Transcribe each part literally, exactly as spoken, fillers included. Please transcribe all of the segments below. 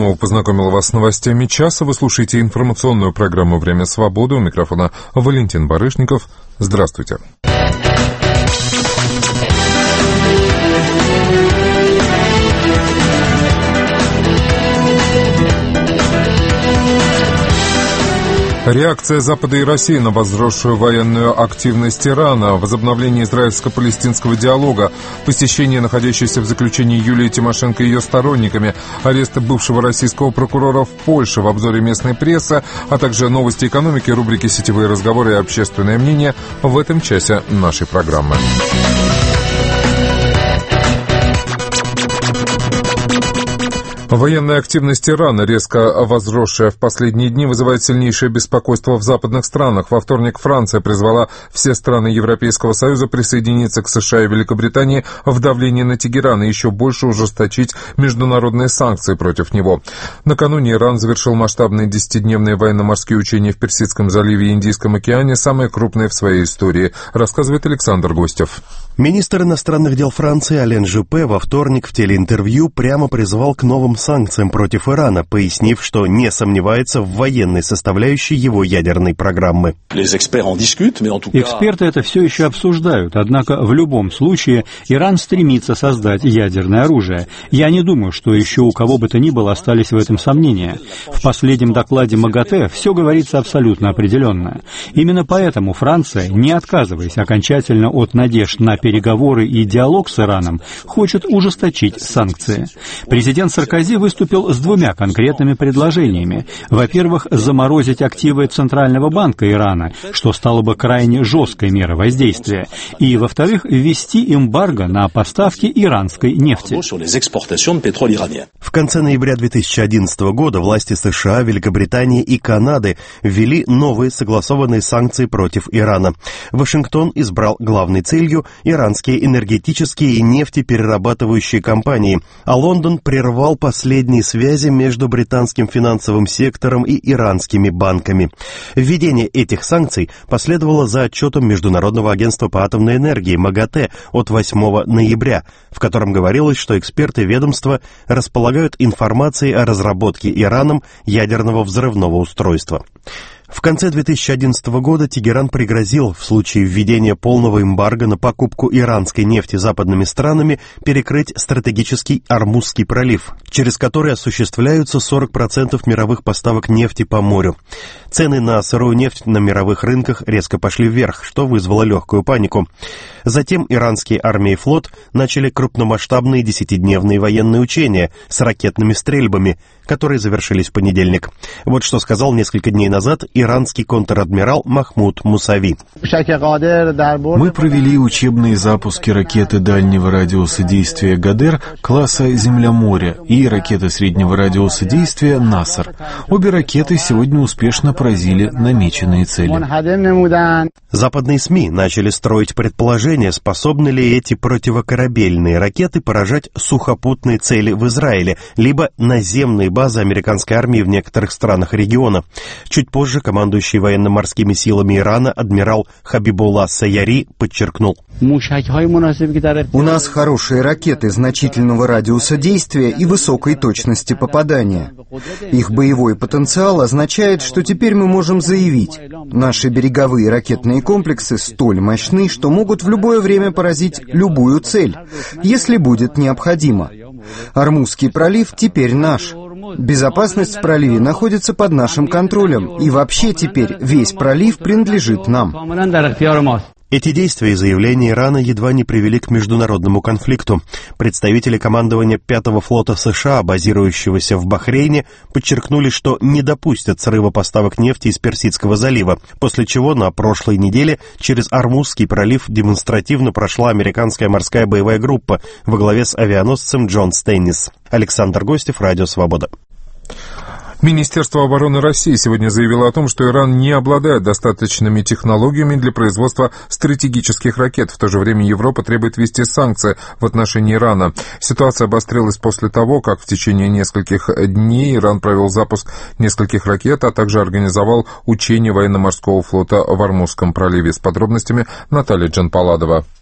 снова познакомил вас с новостями часа. Вы слушаете информационную программу «Время свободы». У микрофона Валентин Барышников. Здравствуйте. Реакция Запада и России на возросшую военную активность Ирана, возобновление израильско-палестинского диалога, посещение находящейся в заключении Юлии Тимошенко и ее сторонниками, ареста бывшего российского прокурора в Польше, в обзоре местной прессы, а также новости экономики, рубрики «Сетевые разговоры» и «Общественное мнение» в этом часе нашей программы. Военная активность Ирана, резко возросшая в последние дни, вызывает сильнейшее беспокойство в западных странах. Во вторник Франция призвала все страны Европейского Союза присоединиться к США и Великобритании в давлении на Тегеран и еще больше ужесточить международные санкции против него. Накануне Иран завершил масштабные десятидневные военно-морские учения в Персидском заливе и Индийском океане, самые крупные в своей истории, рассказывает Александр Гостев. Министр иностранных дел Франции Ален Жюпе во вторник в телеинтервью прямо призвал к новым санкциям против Ирана, пояснив, что не сомневается в военной составляющей его ядерной программы. Эксперты это все еще обсуждают, однако в любом случае Иран стремится создать ядерное оружие. Я не думаю, что еще у кого бы то ни было остались в этом сомнения. В последнем докладе МАГАТЭ все говорится абсолютно определенно. Именно поэтому Франция, не отказываясь окончательно от надежд на переговоры и диалог с Ираном, хочет ужесточить санкции. Президент Саркози выступил с двумя конкретными предложениями. Во-первых, заморозить активы Центрального банка Ирана, что стало бы крайне жесткой мерой воздействия. И, во-вторых, ввести эмбарго на поставки иранской нефти. В конце ноября две тысячи одиннадцатого года власти США, Великобритании и Канады ввели новые согласованные санкции против Ирана. Вашингтон избрал главной целью иранские энергетические и нефтеперерабатывающие компании, а Лондон прервал последние связи между британским финансовым сектором и иранскими банками. Введение этих санкций последовало за отчетом Международного агентства по атомной энергии МАГАТЭ от восьмого ноября, в котором говорилось, что эксперты ведомства располагают информацией о разработке Ираном ядерного взрывного устройства. В конце две тысячи одиннадцатого года Тегеран пригрозил в случае введения полного эмбарго на покупку иранской нефти западными странами перекрыть стратегический Ормузский пролив, через который осуществляются сорок процентов мировых поставок нефти по морю. Цены на сырую нефть на мировых рынках резко пошли вверх, что вызвало легкую панику. Затем иранские армия и флот начали крупномасштабные десятидневные военные учения с ракетными стрельбами, которые завершились в понедельник. Вот что сказал несколько дней назад иранский контр-адмирал Махмуд Мусави. Мы провели учебные запуски ракеты дальнего радиуса действия «Гадер» класса «Земля-море» и ракеты среднего радиуса действия «Наср». Обе ракеты сегодня успешно поразили намеченные цели. Западные СМИ начали строить предположение, способны ли эти противокорабельные ракеты поражать сухопутные цели в Израиле, либо наземные базы американской армии в некоторых странах региона. Чуть позже командующий военно-морскими силами Ирана адмирал Хабибулла Сайяри подчеркнул: «У нас хорошие ракеты значительного радиуса действия и высокой точности попадания. Их боевой потенциал означает, что теперь мы можем заявить, наши береговые ракетные комплексы столь мощны, что могут в любое время поразить любую цель, если будет необходимо. Ормузский пролив теперь наш. Безопасность в проливе находится под нашим контролем, и вообще теперь весь пролив принадлежит нам». Эти действия и заявления Ирана едва не привели к международному конфликту. Представители командования пятого флота США, базирующегося в Бахрейне, подчеркнули, что не допустят срыва поставок нефти из Персидского залива, после чего на прошлой неделе через Ормузский пролив демонстративно прошла американская морская боевая группа во главе с авианосцем Джон Стейнис. Александр Гостев, Радио Свобода. Министерство обороны России сегодня заявило о том, что Иран не обладает достаточными технологиями для производства стратегических ракет. В то же время Европа требует ввести санкции в отношении Ирана. Ситуация обострилась после того, как в течение нескольких дней Иран провел запуск нескольких ракет, а также организовал учения военно-морского флота в Ормузском проливе. С подробностями Наталья Джанпаладова.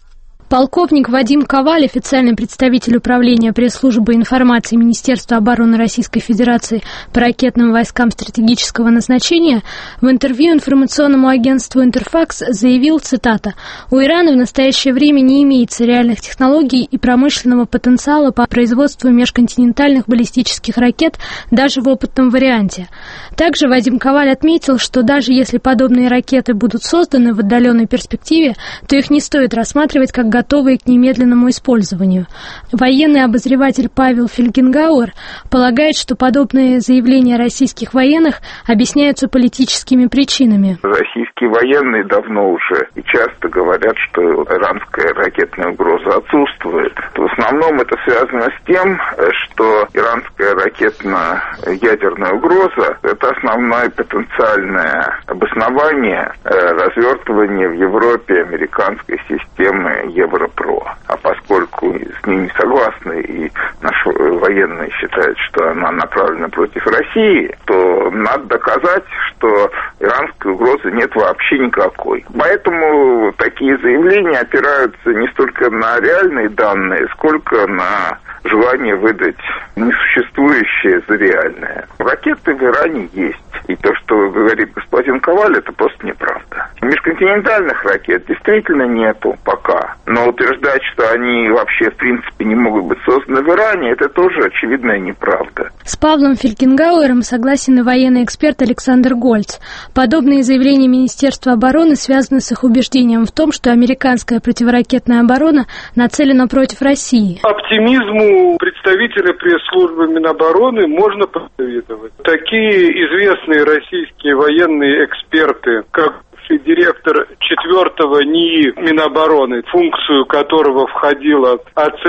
Полковник Вадим Коваль, официальный представитель Управления пресс-службы информации Министерства обороны Российской Федерации по ракетным войскам стратегического назначения, в интервью информационному агентству «Интерфакс» заявил, цитата, «У Ирана в настоящее время не имеется реальных технологий и промышленного потенциала по производству межконтинентальных баллистических ракет даже в опытном варианте». Также Вадим Коваль отметил, что даже если подобные ракеты будут созданы в отдаленной перспективе, то их не стоит рассматривать как готовые к немедленному использованию. Военный обозреватель Павел Фельгенгауэр полагает, что подобные заявления российских военных объясняются политическими причинами. Российские военные давно уже и часто говорят, что иранская ракетная угроза отсутствует. В основном это связано с тем, что иранская ракетно-ядерная угроза – это основное потенциальное обоснование развертывания в Европе американской системы Европро. А поскольку с ним не согласны и наши военные считают, что она направлена против России, то надо доказать, что иранской угрозы нет вообще никакой. Поэтому такие заявления опираются не столько на реальные данные, сколько на желание выдать несуществующее за реальное. Ракеты в Иране есть. И то, что говорит господин Коваль, это просто неправда. Межконтинентальных ракет действительно нету пока. Но утверждать, что они вообще в принципе не могут быть созданы в Иране, это тоже очевидная неправда. С Павлом Фельгенгауэром согласен и военный эксперт Александр Гольц. Подобные заявления Министерства обороны связаны с их убеждением в том, что американская противоракетная оборона нацелена против России. Оптимизму представителя пресс-службы Минобороны можно позавидовать. Такие известные российские военные эксперты, как директор четвертого НИИ Минобороны, в функцию которого входила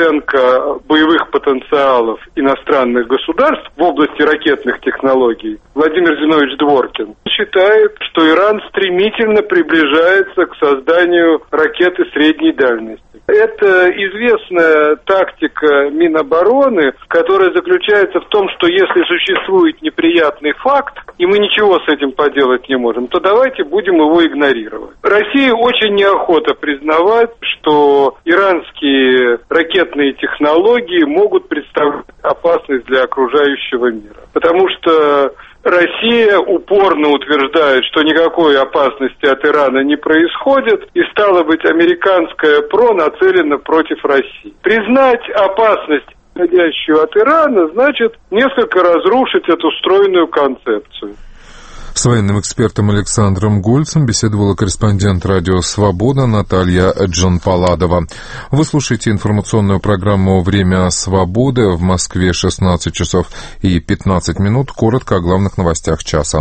оценка боевых потенциалов иностранных государств в области ракетных технологий, Владимир Зинович Дворкин, считает, что Иран стремительно приближается к созданию ракеты средней дальности. Это известная тактика Минобороны, которая заключается в том, что если существует неприятный факт, и мы ничего с этим поделать не можем, то давайте будем его игнорировать. Россия очень неохота признавать, что иранские ракетные технологии могут представлять опасность для окружающего мира. Потому что Россия упорно утверждает, что никакой опасности от Ирана не происходит, и, стало быть, американское ПРО нацелено против России. Признать опасность, исходящую от Ирана, значит несколько разрушить эту стройную концепцию. С военным экспертом Александром Гольцем беседовала корреспондент радио «Свобода» Наталья Джанпаладова. Вы слушаете информационную программу «Время свободы». В Москве шестнадцать часов и пятнадцать минут. Коротко о главных новостях часа.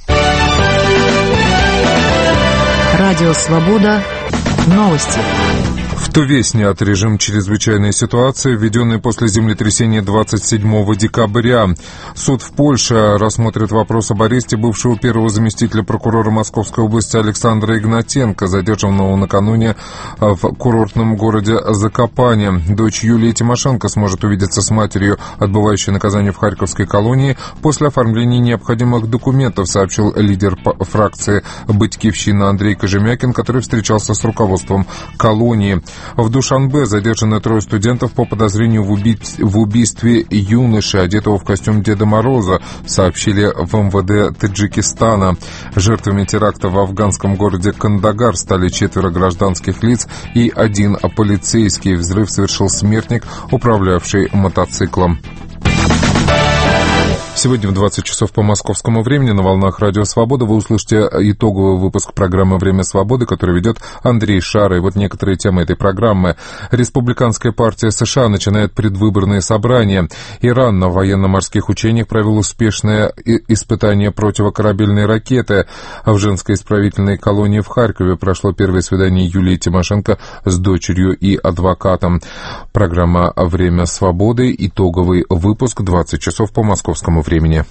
Радио «Свобода». Новости. В Туве снят режим чрезвычайной ситуации, введенный после землетрясения двадцать седьмого декабря. Суд в Польше рассмотрит вопрос об аресте бывшего первого заместителя прокурора Московской области Александра Игнатенко, задержанного накануне в курортном городе Закопане. Дочь Юлии Тимошенко сможет увидеться с матерью, отбывающей наказание в Харьковской колонии, после оформления необходимых документов, сообщил лидер фракции «Батькивщина» Андрей Кожемякин, который встречался с руководством колонии. В Душанбе задержаны трое студентов по подозрению в, уби... в убийстве юноши, одетого в костюм Деда Мороза, сообщили в эм вэ дэ Таджикистана. Жертвами теракта в афганском городе Кандагар стали четверо гражданских лиц и один полицейский. Взрыв совершил смертник, управлявший мотоциклом. Сегодня в двадцать часов по московскому времени на волнах Радио Свобода вы услышите итоговый выпуск программы «Время свободы», который ведет Андрей Шара. И вот некоторые темы этой программы. Республиканская партия США начинает предвыборные собрания. Иран на военно-морских учениях провел успешное испытание противокорабельной ракеты. В женской исправительной колонии в Харькове прошло первое свидание Юлии Тимошенко с дочерью и адвокатом. Программа «Время свободы», итоговый выпуск, двадцать часов по московскому времени. времени.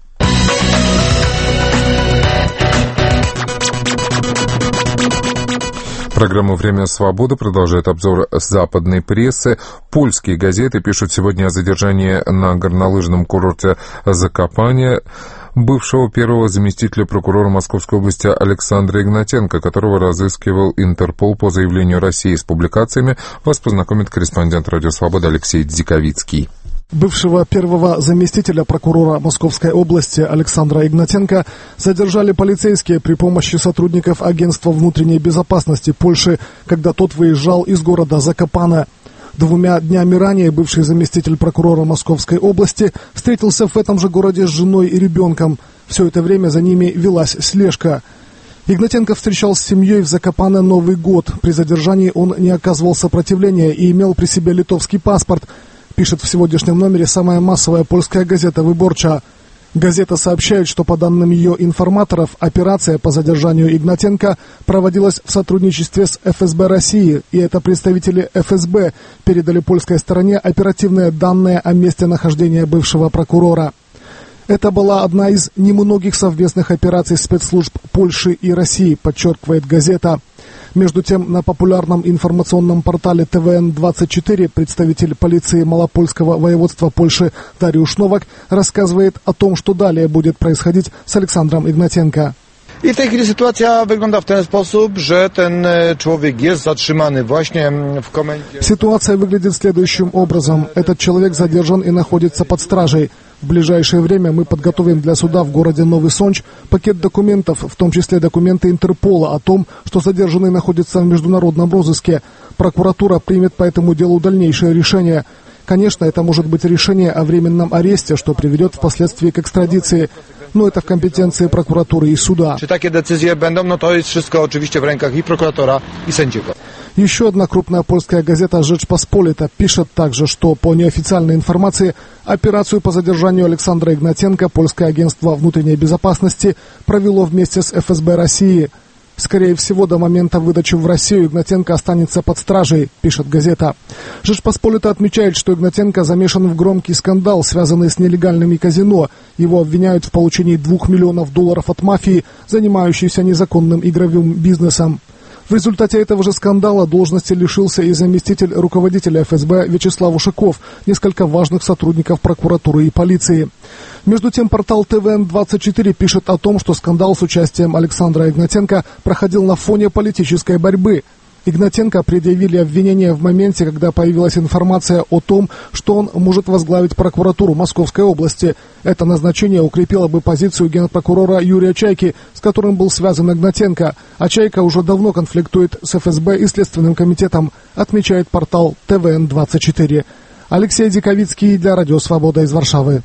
Программа «Время свободы» продолжает обзор западной прессы. Польские газеты пишут сегодня о задержании на горнолыжном курорте Закопане. бывшего первого заместителя прокурора Московской области Александра Игнатенко, которого разыскивал Интерпол по заявлению России. С публикациями вас познакомит корреспондент «Радио Свобода» Алексей Дзиковицкий. Бывшего первого заместителя прокурора Московской области Александра Игнатенко задержали полицейские при помощи сотрудников Агентства внутренней безопасности Польши, когда тот выезжал из города Закопане. Двумя днями ранее бывший заместитель прокурора Московской области встретился в этом же городе с женой и ребенком. Все это время за ними велась слежка. Игнатенко встречал с семьей в Закопане Новый год. При задержании он не оказывал сопротивления и имел при себе литовский паспорт, пишет в сегодняшнем номере самая массовая польская газета «Выборча». Газета сообщает, что по данным ее информаторов, операция по задержанию Игнатенко проводилась в сотрудничестве с эф эс бэ России, и это представители эф эс бэ передали польской стороне оперативные данные о месте нахождения бывшего прокурора. Это была одна из немногих совместных операций спецслужб Польши и России, подчеркивает газета. Между тем, на популярном информационном портале тэ вэ эн двадцать четыре представитель полиции Малопольского воеводства Польши Дариуш Новак рассказывает о том, что далее будет происходить с Александром Игнатенко. I w tej chwili sytuacja wygląda w ten sposób, że ten człowiek jest zatrzymany właśnie w komendzie. Ситуация выглядит следующим образом. Этот человек задержан и находится под стражей. В ближайшее время мы подготовим для суда в городе Новый Сонч пакет документов, в том числе документы Интерпола о том, что задержанный находится в международном розыске. Прокуратура примет по этому делу дальнейшее решение. Конечно, это может быть решение о временном аресте, что приведет впоследствии к экстрадиции. Но это в компетенции прокуратуры и суда. Czy takie decyzje będą, no to jest wszystko oczywiście w rękach i prokuratora, i sędziego. Еще одна крупная польская газета «Rzeczpospolita» пишет также, что по неофициальной информации операцию по задержанию Александра Игнатенко польское агентство внутренней безопасности провело вместе с эф эс бэ России. Скорее всего, до момента выдачи в Россию Игнатенко останется под стражей, пишет газета. «Rzeczpospolita» отмечает, что Игнатенко замешан в громкий скандал, связанный с нелегальными казино. Его обвиняют в получении двух миллионов долларов от мафии, занимающейся незаконным игровым бизнесом. В результате этого же скандала должности лишился и заместитель руководителя эф эс бэ Вячеслав Ушаков, несколько важных сотрудников прокуратуры и полиции. Между тем, портал тэ вэ эн двадцать четыре пишет о том, что скандал с участием Александра Игнатенко проходил на фоне политической борьбы. Игнатенко предъявили обвинение в моменте, когда появилась информация о том, что он может возглавить прокуратуру Московской области. Это назначение укрепило бы позицию генпрокурора Юрия Чайки, с которым был связан Игнатенко. А Чайка уже давно конфликтует с эф эс бэ и Следственным комитетом, отмечает портал тэ вэ эн двадцать четыре. Алексей Дзиковицкий для Радио Свобода из Варшавы.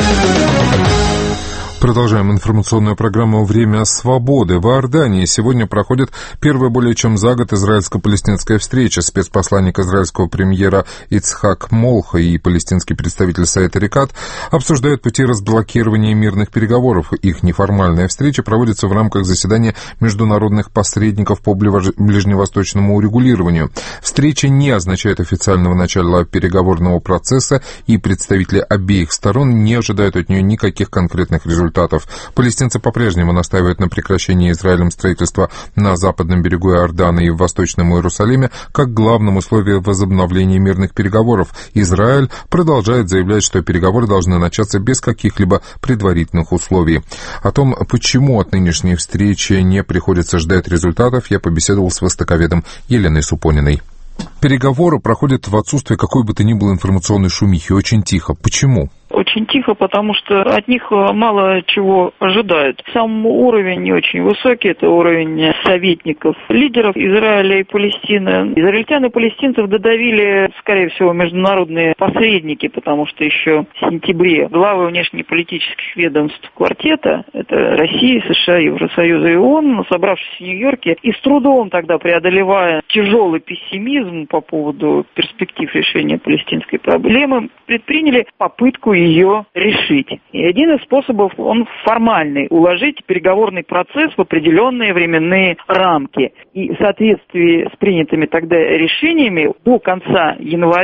Продолжаем информационную программу «Время свободы». В Иордании сегодня проходит первая более чем за год израильско-палестинская встреча. Спецпосланник израильского премьера Ицхак Молха и палестинский представитель Саид Арикат обсуждают пути разблокирования мирных переговоров. Их неформальная встреча проводится в рамках заседания международных посредников по ближневосточному урегулированию. Встреча не означает официального начала переговорного процесса, и представители обеих сторон не ожидают от нее никаких конкретных результатов. Палестинцы по-прежнему настаивают на прекращении Израилем строительства на западном берегу Иордана и в Восточном Иерусалиме как главном условии возобновления мирных переговоров. Израиль продолжает заявлять, что переговоры должны начаться без каких-либо предварительных условий. О том, почему от нынешней встречи не приходится ждать результатов, я побеседовал с востоковедом Еленой Супониной. Переговоры проходят в отсутствие какой бы то ни было информационной шумихи, очень тихо. Почему? Очень тихо, потому что от них мало чего ожидают. Сам уровень не очень высокий, это уровень советников, лидеров Израиля и Палестины. Израильтян и палестинцев додавили, скорее всего, международные посредники, потому что еще в сентябре главы внешнеполитических ведомств квартета, это Россия, США, Евросоюза и ООН, собравшись в Нью-Йорке, и с трудом тогда преодолевая тяжелый пессимизм по поводу перспектив решения палестинской проблемы, предприняли попытку ее решить. И один из способов, он формальный, уложить переговорный процесс в определенные временные рамки. И в соответствии с принятыми тогда решениями до конца января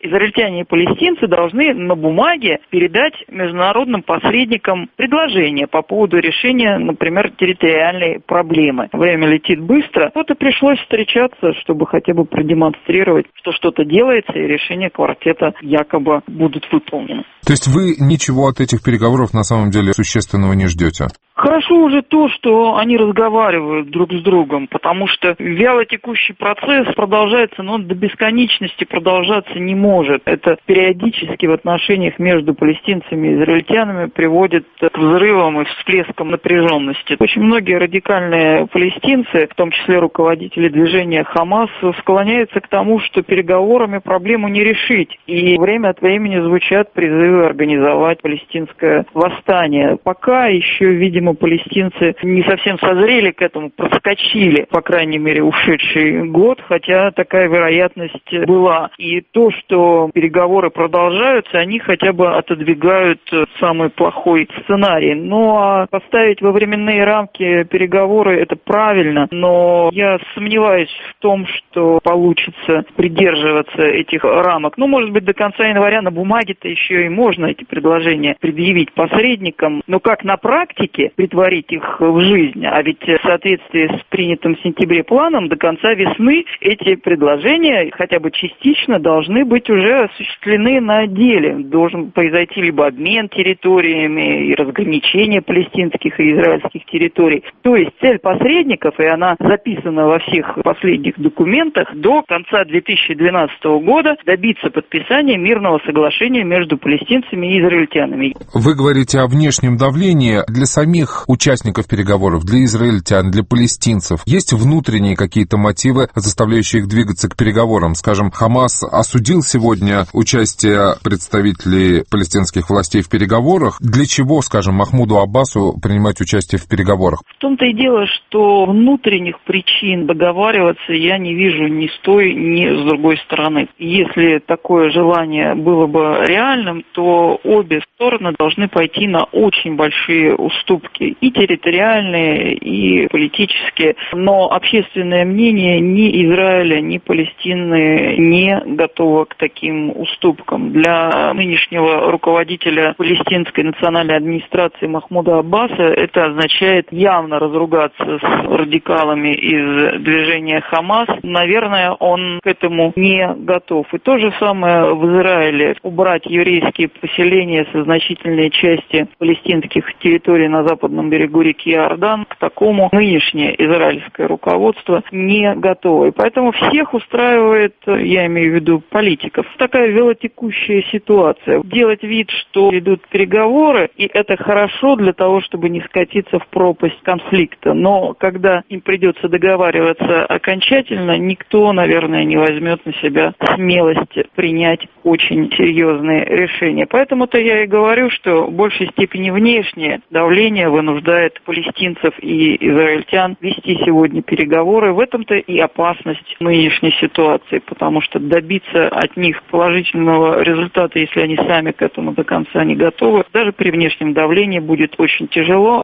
израильтяне и палестинцы должны на бумаге передать международным посредникам предложение по поводу решения, например, территориальной проблемы. Время летит быстро. Вот и пришлось встречаться, чтобы хотя бы продемонстрировать, что что-то делается, и решения квартета якобы будут выполнены. То есть вы ничего от этих переговоров на самом деле существенного не ждете? Хорошо уже то, что они разговаривают друг с другом, потому что вялотекущий процесс продолжается, но он до бесконечности продолжаться не может. Это периодически в отношениях между палестинцами и израильтянами приводит к взрывам и всплескам напряженности. Очень многие радикальные палестинцы, в том числе руководители движения Хамас, склоняются к тому, что переговорами проблему не решить. И время от времени звучат призывы организовать палестинское восстание. Пока еще, видимо, палестинцы не совсем созрели к этому, проскочили, по крайней мере, ушедший год, хотя такая вероятность была. И то, что переговоры продолжаются, они хотя бы отодвигают самый плохой сценарий. Ну, а поставить во временные рамки переговоры – это правильно, но я сомневаюсь в том, что получится придерживаться этих рамок. Ну, может быть, до конца января на бумаге-то еще и можно эти предложения предъявить посредникам, но как на практике притворить их в жизнь, а ведь в соответствии с принятым в сентябре планом до конца весны эти предложения хотя бы частично должны быть уже осуществлены на деле. Должен произойти либо обмен территориями и разграничение палестинских и израильских территорий. То есть цель посредников, и она записана во всех последних документах, до конца две тысячи двенадцатого года добиться подписания мирного соглашения между палестинцами и израильтянами. Вы говорите о внешнем давлении. Для самих участников переговоров, для израильтян, для палестинцев есть внутренние какие-то мотивы, заставляющие их двигаться к переговорам? Скажем, Хамас осудил сегодня участие представителей палестинских властей в переговорах. Для чего, скажем, Махмуду Аббасу принимать участие в переговорах? В том-то и дело, что внутренних причин договариваться я не вижу ни с той, ни с другой стороны. Если такое желание было бы реальным, то обе стороны должны пойти на очень большие уступки, и территориальные, и политические. Но общественное мнение ни Израиля, ни Палестины не готово к таким уступкам. Для нынешнего руководителя палестинской национальной администрации Махмуда Аббаса это означает явно разругаться с радикалами из движения Хамас. Наверное, он к этому не готов. И то же самое в Израиле. Убрать еврейские поселения со значительной части палестинских территорий на западном берегу реки Иордан, к такому нынешнее израильское руководство не готово. И поэтому всех устраивает, я имею в виду политиков, такая велотекущая ситуация. Делать вид, что идут переговоры, и это хорошо для того, чтобы не скатиться в пропасть конфликта. Но когда им придется договариваться окончательно, никто, наверное, не возьмет на себя смелость принять очень серьезные решения. Поэтому-то я и говорю, что в большей степени внешнее давление вынуждает палестинцев и израильтян вести сегодня переговоры. В этом-то и опасность нынешней ситуации, потому что добиться от них положительного результата, если они сами к этому до конца не готовы, даже при внешнем давлении будет очень тяжело.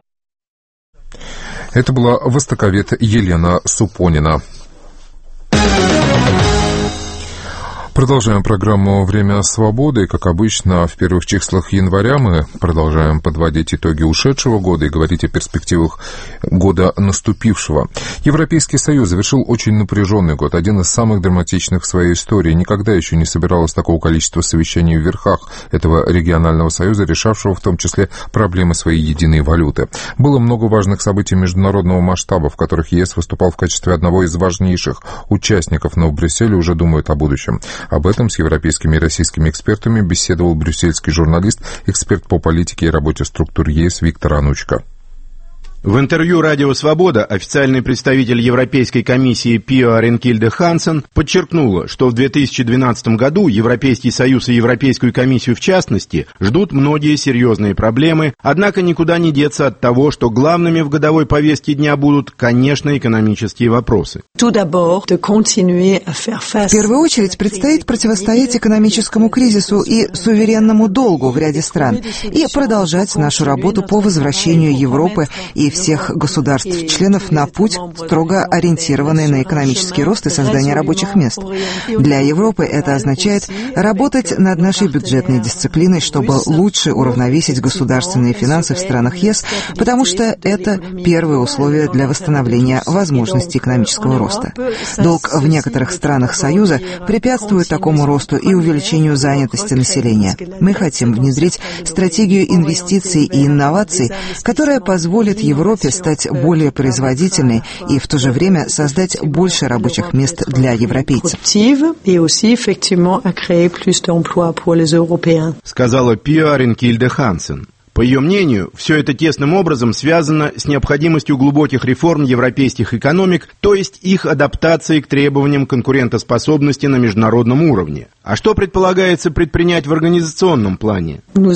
Это была востоковед Елена Супонина. Продолжаем программу «Время свободы». Как обычно, в первых числах января мы продолжаем подводить итоги ушедшего года и говорить о перспективах года наступившего. Европейский Союз завершил очень напряженный год, один из самых драматичных в своей истории. Никогда еще не собиралось такого количества совещаний в верхах этого регионального союза, решавшего в том числе проблемы своей единой валюты. Было много важных событий международного масштаба, в которых ЕС выступал в качестве одного из важнейших участников, но в Брюсселе уже думают о будущем. Об этом с европейскими и российскими экспертами беседовал брюссельский журналист, эксперт по политике и работе структур ЕС Виктор Анучко. В интервью «Радио Свобода» официальный представитель Европейской комиссии Пио Ренкильде Хансен подчеркнула, что в две тысячи двенадцатом году Европейский Союз и Европейскую комиссию в частности ждут многие серьезные проблемы, однако никуда не деться от того, что главными в годовой повестке дня будут, конечно, экономические вопросы. В первую очередь предстоит противостоять экономическому кризису и суверенному долгу в ряде стран и продолжать нашу работу по возвращению Европы и всех государств-членов на путь, строго ориентированный на экономический рост и создание рабочих мест. Для Европы это означает работать над нашей бюджетной дисциплиной, чтобы лучше уравновесить государственные финансы в странах ЕС, потому что это первое условие для восстановления возможностей экономического роста. Долг в некоторых странах Союза препятствует такому росту и увеличению занятости населения. Мы хотим внедрить стратегию инвестиций и инноваций, которая позволит Европе стать более производительной и в то же время создать больше рабочих мест для европейцев. Сказала Пиа Ренкильде Хансен. По ее мнению, все это тесным образом связано с необходимостью глубоких реформ европейских экономик, то есть их адаптацией к требованиям конкурентоспособности на международном уровне. А что предполагается предпринять в организационном плане? Нас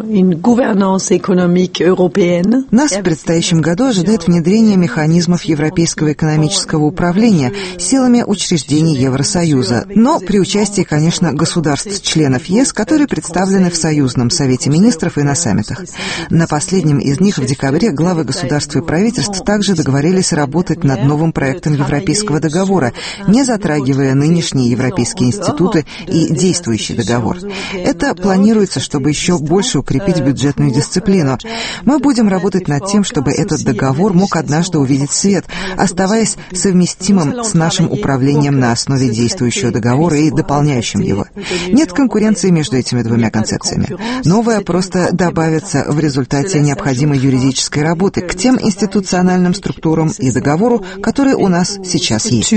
в предстоящем году ожидает внедрение механизмов европейского экономического управления силами учреждений Евросоюза, но при участии, конечно, государств-членов ЕС, которые представлены в Союзном Совете Министров и на саммитах. На последнем из них в декабре главы государств и правительств также договорились работать над новым проектом Европейского договора, не затрагивая нынешние европейские институты и действующий договор. Это планируется, чтобы еще больше укрепить бюджетную дисциплину. Мы будем работать над тем, чтобы этот договор мог однажды увидеть свет, оставаясь совместимым с нашим управлением на основе действующего договора и дополняющим его. Нет конкуренции между этими двумя концепциями. Новое просто добавится в результате необходимой юридической работы к тем институциональным структурам и договору, которые у нас сейчас есть.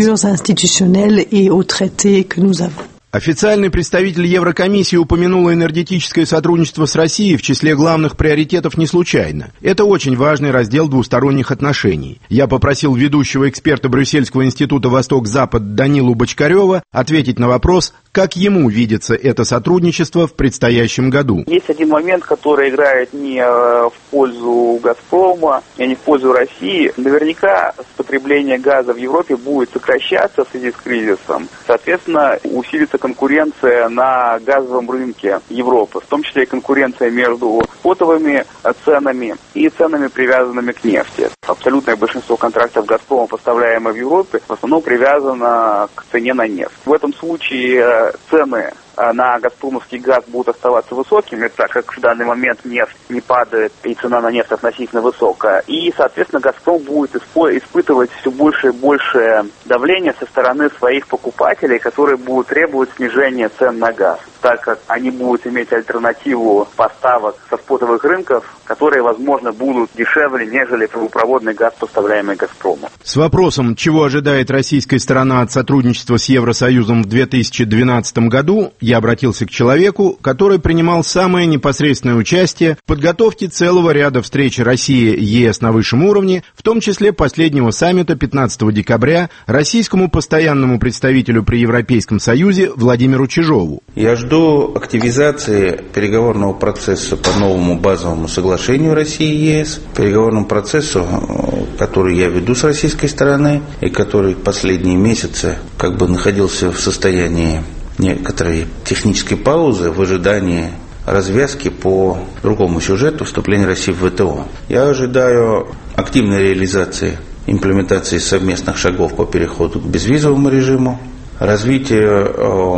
Официальный представитель Еврокомиссии упомянул энергетическое сотрудничество с Россией в числе главных приоритетов не случайно. Это очень важный раздел двусторонних отношений. Я попросил ведущего эксперта Брюссельского института «Восток-Запад» Данилу Бочкарева ответить на вопрос, как ему видится это сотрудничество в предстоящем году. Есть один момент, который играет не в пользу «Газпрома», а не в пользу России. Наверняка потребление газа в Европе будет сокращаться в связи с кризисом. Соответственно, усилится конкуренция на газовом рынке Европы, в том числе и конкуренция между спотовыми ценами и ценами, привязанными к нефти. Абсолютное большинство контрактов «Газпрома», поставляемых в Европе, в основном привязано к цене на нефть. В этом случае цены на газпромовский газ будут оставаться высокими, так как в данный момент нефть не падает и цена на нефть относительно высокая. И, соответственно, «Газпром» будет испытывать все больше и больше давления со стороны своих покупателей, которые будут требовать снижения цен на газ, так как они будут иметь альтернативу поставок со спотовых рынков, которые, возможно, будут дешевле, нежели трубопроводный газ, поставляемый «Газпромом». С вопросом, чего ожидает российская сторона от сотрудничества с Евросоюзом в две тысячи двенадцатом году, я обратился к человеку, который принимал самое непосредственное участие в подготовке целого ряда встреч России и ЕС на высшем уровне, в том числе последнего саммита пятнадцатого декабря, российскому постоянному представителю при Европейском Союзе Владимиру Чижову. Я жду активизации переговорного процесса по новому базовому соглашению России и ЕС, переговорному процессу, который я веду с российской стороны и который последние месяцы как бы находился в состоянии некоторой технической паузы в ожидании развязки по другому сюжету вступления России в ВТО. Я ожидаю активной реализации имплементации совместных шагов по переходу к безвизовому режиму, развитие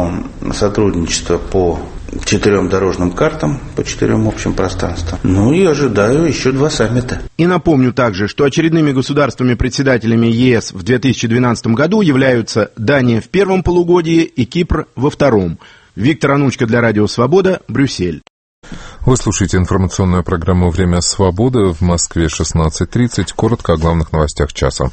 э, сотрудничества по четырем дорожным картам, по четырем общим пространствам. Ну и ожидаю еще два саммита. И напомню также, что очередными государствами-председателями ЕС в две тысячи двенадцатом году являются Дания в первом полугодии и Кипр во втором. Виктор Анучко для Радио Свобода, Брюссель. Вы слушаете информационную программу «Время свободы» в Москве шестнадцать тридцать. Коротко о главных новостях часа.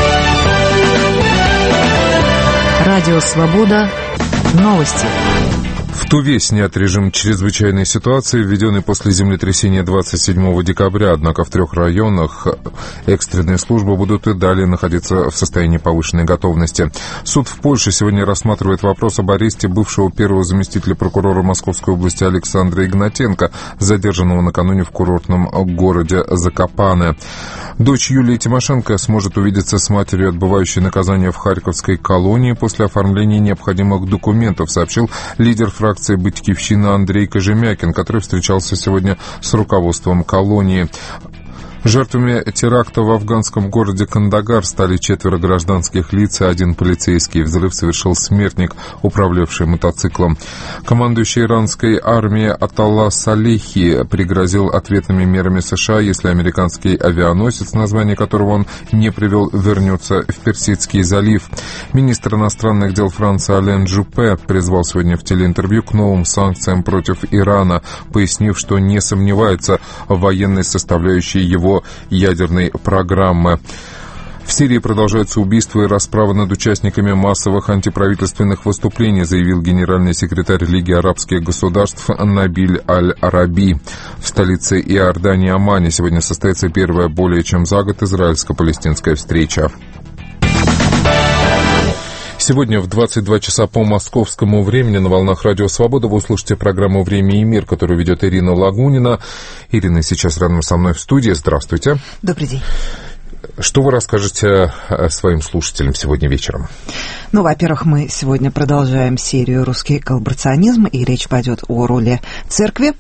Радио Свобода. Новости. В Туве снят режим чрезвычайной ситуации, введенный после землетрясения двадцать седьмого декабря, однако в трех районах экстренные службы будут и далее находиться в состоянии повышенной готовности. Суд в Польше сегодня рассматривает вопрос об аресте бывшего первого заместителя прокурора Московской области Александра Игнатенко, задержанного накануне в курортном городе Закопане. Дочь Юлии Тимошенко сможет увидеться с матерью, отбывающей наказание в Харьковской колонии, после оформления необходимых документов, сообщил лидер фракции «Батькивщина» Андрей Кожемякин, который встречался сегодня с руководством колонии. Жертвами теракта в афганском городе Кандагар стали четверо гражданских лиц и один полицейский. Взрыв совершил смертник, управлявший мотоциклом. Командующий иранской армией Аталла Салехи пригрозил ответными мерами США, если американский авианосец, название которого он не привел, вернется в Персидский залив. Министр иностранных дел Франции Ален Жупе призвал сегодня в телеинтервью к новым санкциям против Ирана, пояснив, что не сомневается в военной составляющей его ядерной программы. В Сирии продолжаются убийства и расправы над участниками массовых антиправительственных выступлений, заявил генеральный секретарь Лиги арабских государств Набиль Аль-Араби. В столице Иордании Омане сегодня состоится первая более чем за год израильско-палестинская встреча. Сегодня в двадцать два часа по московскому времени на волнах Радио Свобода вы услышите программу «Время и мир», которую ведет Ирина Лагунина. Ирина сейчас рядом со мной в студии. Здравствуйте. Добрый день. Что вы расскажете своим слушателям сегодня вечером? Ну, во-первых, мы сегодня продолжаем серию «Русский коллаборационизм», и речь пойдет о роли церкви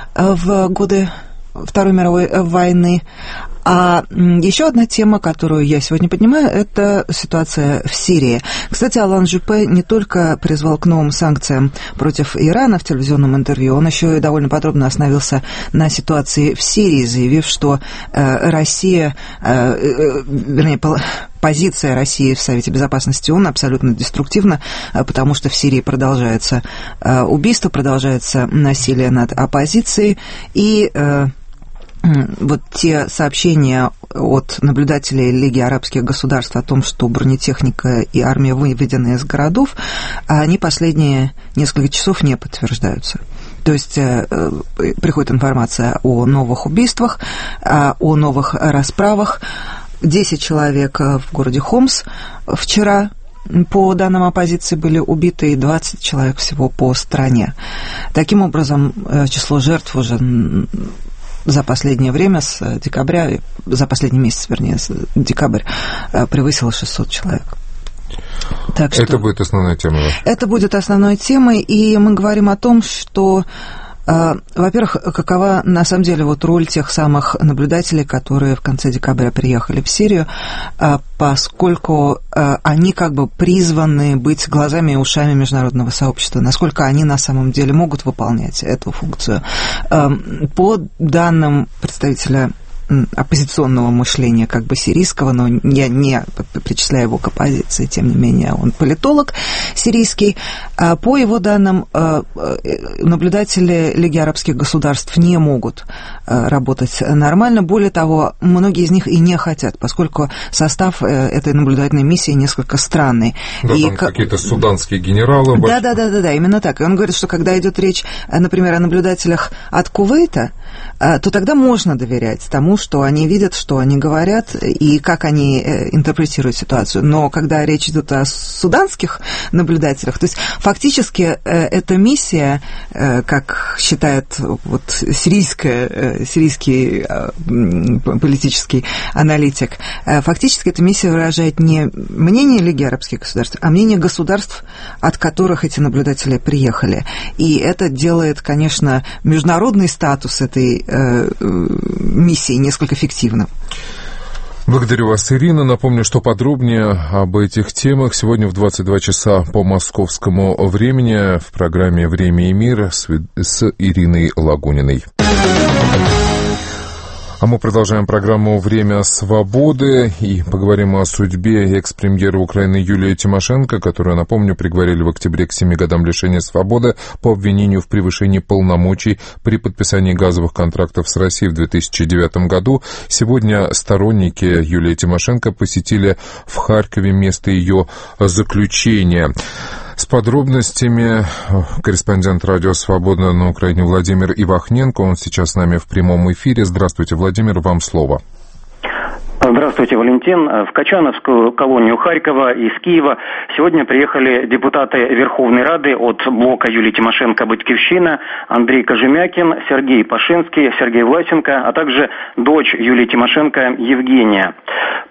в годы Второй мировой войны. А еще одна тема, которую я сегодня поднимаю, это ситуация в Сирии. Кстати, Алан Жупе не только призвал к новым санкциям против Ирана в телевизионном интервью, он еще и довольно подробно остановился на ситуации в Сирии, заявив, что э, Россия, э, э, вернее, позиция России в Совете Безопасности ООН абсолютно деструктивна, потому что в Сирии продолжается э, убийство, продолжается насилие над оппозицией, и э, вот те сообщения от наблюдателей Лиги арабских государств о том, что бронетехника и армия выведены из городов, они последние несколько часов не подтверждаются. То есть э, приходит информация о новых убийствах, о новых расправах. Десять человек в городе Хомс вчера, по данным оппозиции, были убиты, и двадцать человек всего по стране. Таким образом, число жертв уже за последнее время, с декабря, за последний месяц, вернее, с декабрь, превысило шестьсот человек. Так что это будет основной темой? Это будет основной темой, и мы говорим о том, что, во-первых, какова на самом деле вот роль тех самых наблюдателей, которые в конце декабря приехали в Сирию, поскольку они как бы призваны быть глазами и ушами международного сообщества, насколько они на самом деле могут выполнять эту функцию. По данным представителя оппозиционного мышления, как бы сирийского, но я не причисляю его к оппозиции, тем не менее, он политолог сирийский. По его данным, наблюдатели Лиги арабских государств не могут работать нормально. Более того, многие из них и не хотят, поскольку состав этой наблюдательной миссии несколько странный. Да, и там какие-то суданские генералы. Да, да, да, да, да, именно так. И он говорит, что когда идет речь, например, о наблюдателях от Кувейта, то тогда можно доверять тому, что они видят, что они говорят и как они интерпретируют ситуацию. Но когда речь идет о суданских наблюдателях, то есть фактически эта миссия, как считает вот сирийская, сирийский политический аналитик, фактически эта миссия выражает не мнение Лиги арабских государств, а мнение государств, от которых эти наблюдатели приехали. И это делает, конечно, международный статус этой миссии несколько фиктивным. Благодарю вас, Ирина. Напомню, что подробнее об этих темах сегодня в двадцать два часа по московскому времени в программе «Время и мир» с, с Ириной Лагуниной. А мы продолжаем программу «Время свободы» и поговорим о судьбе экс-премьера Украины Юлии Тимошенко, которую, напомню, приговорили в октябре к семи годам лишения свободы по обвинению в превышении полномочий при подписании газовых контрактов с Россией в две тысячи девятом году. Сегодня сторонники Юлии Тимошенко посетили в Харькове место ее заключения. С подробностями корреспондент «Радио Свобода» на Украине Владимир Ивахненко. Он сейчас с нами в прямом эфире. Здравствуйте, Владимир, вам слово. Здравствуйте, Валентин. В Качановскую колонию Харькова из Киева сегодня приехали депутаты Верховной Рады от блока Юлии Тимошенко «Батькивщина», Андрей Кожемякин, Сергей Пашинский, Сергей Власенко, а также дочь Юлии Тимошенко Евгения.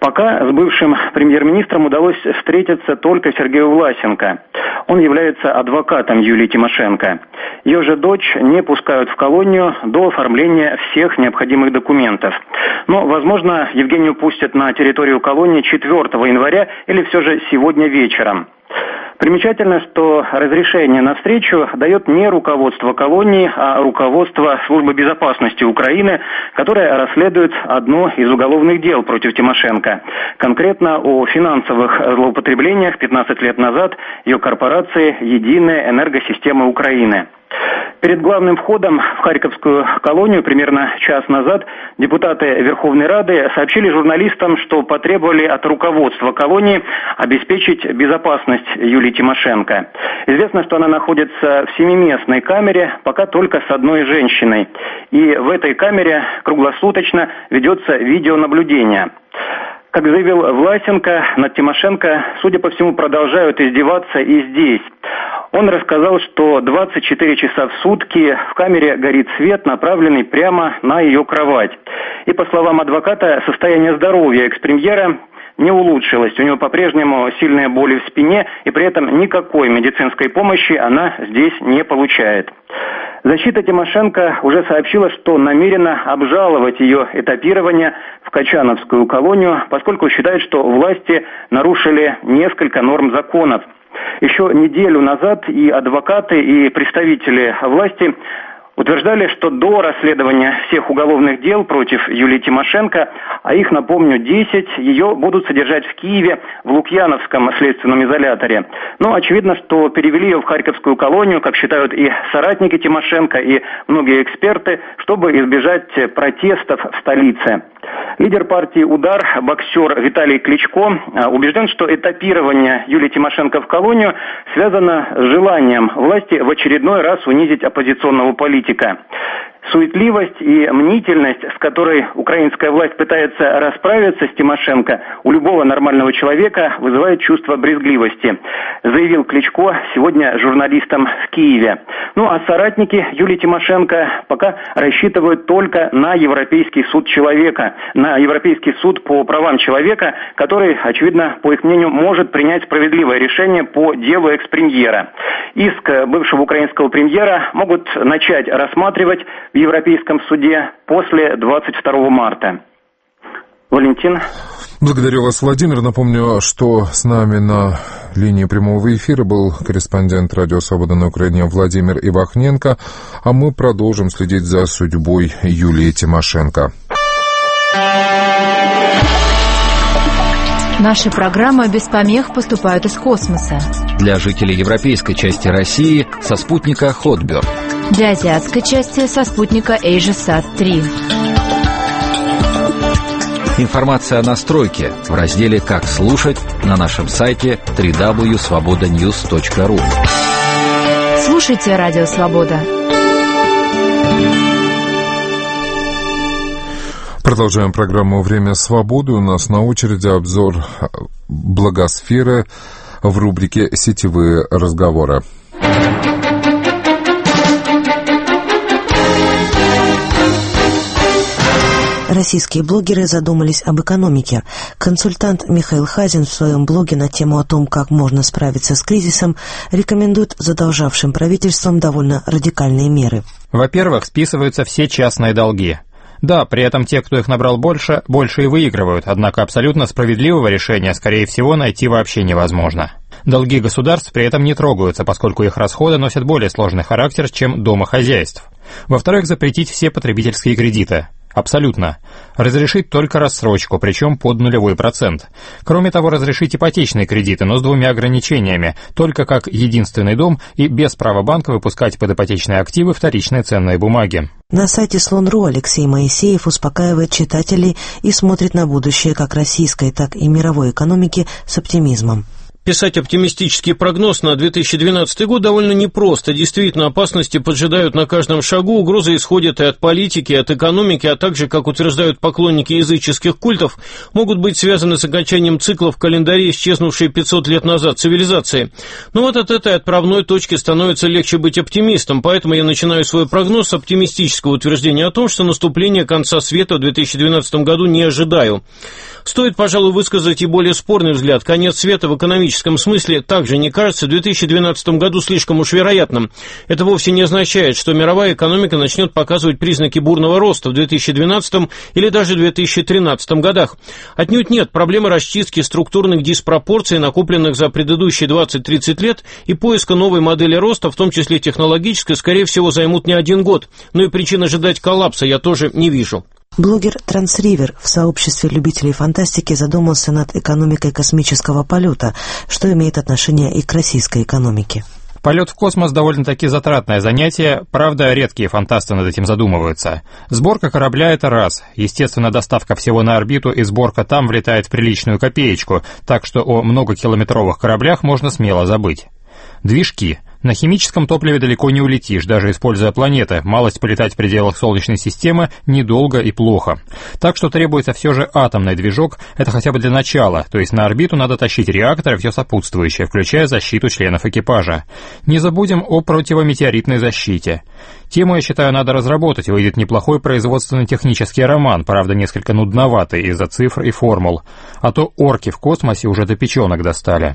Пока с бывшим премьер-министром удалось встретиться только Сергею Власенко. Он является адвокатом Юлии Тимошенко. Ее же дочь не пускают в колонию до оформления всех необходимых документов. Но, возможно, Евгению пустят на территорию колонии четвёртого января или все же сегодня вечером. Примечательно, что разрешение на встречу дает не руководство колонии, а руководство Службы безопасности Украины, которое расследует одно из уголовных дел против Тимошенко. Конкретно о финансовых злоупотреблениях пятнадцать лет назад ее корпорации «Единая энергосистема Украины». Перед главным входом в Харьковскую колонию примерно час назад депутаты Верховной Рады сообщили журналистам, что потребовали от руководства колонии обеспечить безопасность Юлии Тимошенко. Известно, что она находится в семиместной камере, пока только с одной женщиной. И в этой камере круглосуточно ведется видеонаблюдение. Как заявил Власенко, над Тимошенко, судя по всему, продолжают издеваться и здесь. Он рассказал, что двадцать четыре часа в сутки в камере горит свет, направленный прямо на ее кровать. И, по словам адвоката, состояние здоровья экс-премьера не улучшилось. У него по-прежнему сильные боли в спине, и при этом никакой медицинской помощи она здесь не получает. Защита Тимошенко уже сообщила, что намерена обжаловать ее этапирование в Качановскую колонию, поскольку считает, что власти нарушили несколько норм законов. Еще неделю назад и адвокаты, и представители власти утверждали, что до расследования всех уголовных дел против Юлии Тимошенко, а их, напомню, десять, ее будут содержать в Киеве, в Лукьяновском следственном изоляторе. Но очевидно, что перевели ее в Харьковскую колонию, как считают и соратники Тимошенко, и многие эксперты, чтобы избежать протестов в столице. Лидер партии «Удар», боксер Виталий Кличко, убежден, что этапирование Юлии Тимошенко в колонию связано с желанием власти в очередной раз унизить оппозиционного политика. Суетливость и мнительность, с которой украинская власть пытается расправиться с Тимошенко, у любого нормального человека вызывает чувство брезгливости, заявил Кличко сегодня журналистам в Киеве. Ну а соратники Юлии Тимошенко пока рассчитывают только на Европейский суд человека, на Европейский суд по правам человека, который, очевидно, по их мнению, может принять справедливое решение по делу экс-премьера. Иск бывшего украинского премьера могут начать рассматривать в Европейском суде после двадцать второго марта. Валентин. Благодарю вас, Владимир. Напомню, что с нами на линии прямого эфира был корреспондент Радио Свобода на Украине Владимир Ивахненко, а мы продолжим следить за судьбой Юлии Тимошенко. Наши программы без помех поступают из космоса. Для жителей европейской части России со спутника Хотберг. Для азиатской части со спутника AsiaSat три. Информация о настройке в разделе «Как слушать» на нашем сайте дабл ю дабл ю дабл ю точка свобода ньюс точка ру. Слушайте Радио Свобода. Продолжаем программу «Время свободы». У нас на очереди обзор благосферы в рубрике «Сетевые разговоры». Российские блогеры задумались об экономике. Консультант Михаил Хазин в своем блоге на тему о том, как можно справиться с кризисом, рекомендует задолжавшим правительствам довольно радикальные меры. Во-первых, списываются все частные долги. Да, при этом те, кто их набрал больше, больше и выигрывают, однако абсолютно справедливого решения, скорее всего, найти вообще невозможно. Долги государств при этом не трогаются, поскольку их расходы носят более сложный характер, чем домохозяйств. Во-вторых, запретить все потребительские кредиты. Абсолютно. Разрешить только рассрочку, причем под нулевой процент. Кроме того, разрешить ипотечные кредиты, но с двумя ограничениями. Только как единственный дом и без права банка выпускать под ипотечные активы вторичные ценные бумаги. На сайте слон точка ру Алексей Моисеев успокаивает читателей и смотрит на будущее как российской, так и мировой экономики с оптимизмом. Писать оптимистический прогноз на две тысячи двенадцатый год довольно непросто. Действительно, опасности поджидают на каждом шагу, угрозы исходят и от политики, и от экономики, а также, как утверждают поклонники языческих культов, могут быть связаны с окончанием цикла в календаре, исчезнувшей пятьсот лет назад цивилизации. Но вот от этой отправной точки становится легче быть оптимистом, поэтому я начинаю свой прогноз с оптимистического утверждения о том, что наступление конца света в две тысячи двенадцатом году не ожидаю. Стоит, пожалуй, высказать и более спорный взгляд. Конец света в экономическом смысле также не кажется в две тысячи двенадцатом году слишком уж вероятным. Это вовсе не означает, что мировая экономика начнет показывать признаки бурного роста в две тысячи двенадцатом или даже две тысячи тринадцатом годах. Отнюдь нет. Проблемы расчистки структурных диспропорций, накопленных за предыдущие двадцать-тридцать лет, и поиска новой модели роста, в том числе технологической, скорее всего, займут не один год. Но и причин ожидать коллапса я тоже не вижу. Блогер Трансривер в сообществе любителей фантастики задумался над экономикой космического полета, что имеет отношение и к российской экономике. Полет в космос довольно-таки затратное занятие, правда, редкие фантасты над этим задумываются. Сборка корабля — это раз. Естественно, доставка всего на орбиту и сборка там влетает в приличную копеечку, так что о многокилометровых кораблях можно смело забыть. Движки. На химическом топливе далеко не улетишь, даже используя планеты. Малость полетать в пределах Солнечной системы недолго и плохо. Так что требуется все же атомный движок, это хотя бы для начала, то есть на орбиту надо тащить реактор и все сопутствующее, включая защиту членов экипажа. Не забудем о противометеоритной защите. Тему, я считаю, надо разработать, выйдет неплохой производственно-технический роман, правда, несколько нудноватый из-за цифр и формул. А то орки в космосе уже до печенок достали.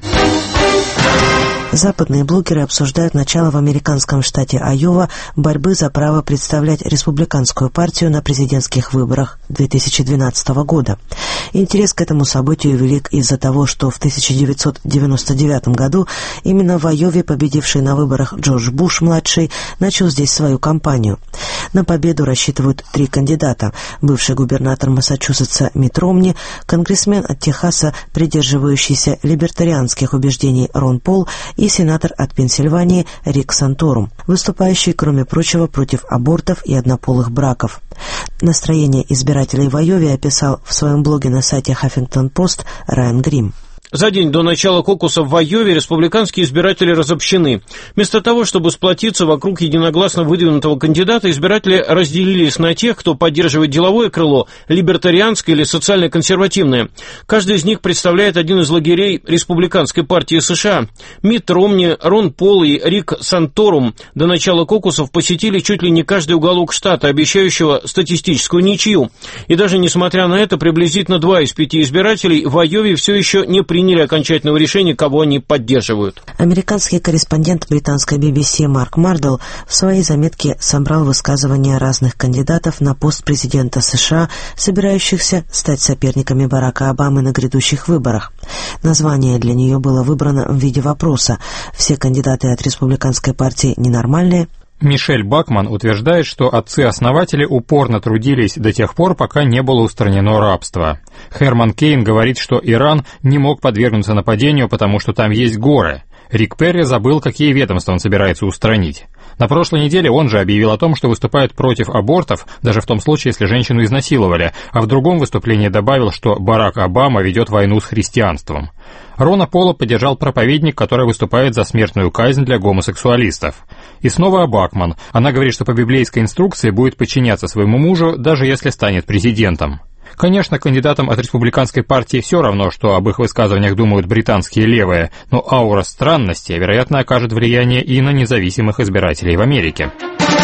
Западные блогеры обсуждают начало в американском штате Айова борьбы за право представлять республиканскую партию на президентских выборах две тысячи двенадцатого года. Интерес к этому событию велик из-за того, что в тысяча девятьсот девяносто девятом году именно в Айове победивший на выборах Джордж Буш-младший начал здесь свою кампанию. На победу рассчитывают три кандидата: бывший губернатор Массачусетса Митт Ромни, конгрессмен от Техаса, придерживающийся либертарианских убеждений Рон Пол, и сенатор от Пенсильвании Рик Санторум, выступающий, кроме прочего, против абортов и однополых браков. Настроение избирателей в Айове описал в своем блоге на сайте Huffington-Post Райан Грим. За день до начала кокусов в Айове республиканские избиратели разобщены. Вместо того, чтобы сплотиться вокруг единогласно выдвинутого кандидата, избиратели разделились на тех, кто поддерживает деловое крыло, либертарианское или социально-консервативное. Каждый из них представляет один из лагерей республиканской партии США. Митт Ромни, Рон Пол и Рик Санторум до начала кокусов посетили чуть ли не каждый уголок штата, обещающего статистическую ничью. И даже несмотря на это, приблизительно два из пяти избирателей в Айове все еще не приняли приняли окончательного решения, кого они поддерживают. Американский корреспондент британской би би си Марк Мардл в своей заметке собрал высказывания разных кандидатов на пост президента США, собирающихся стать соперниками Барака Обамы на грядущих выборах. Название для нее было выбрано в виде вопроса: все кандидаты от республиканской партии ненормальные? Мишель Бакман утверждает, что отцы-основатели упорно трудились до тех пор, пока не было устранено рабство. Херман Кейн говорит, что Иран не мог подвергнуться нападению, потому что там есть горы. Рик Перри забыл, какие ведомства он собирается устранить. На прошлой неделе он же объявил о том, что выступает против абортов, даже в том случае, если женщину изнасиловали, а в другом выступлении добавил, что Барак Обама ведет войну с христианством. Рона Пола поддержал проповедник, который выступает за смертную казнь для гомосексуалистов. И снова Бакман. Она говорит, что по библейской инструкции будет подчиняться своему мужу, даже если станет президентом. Конечно, кандидатам от республиканской партии все равно, что об их высказываниях думают британские левые, но аура странности, вероятно, окажет влияние и на независимых избирателей в Америке.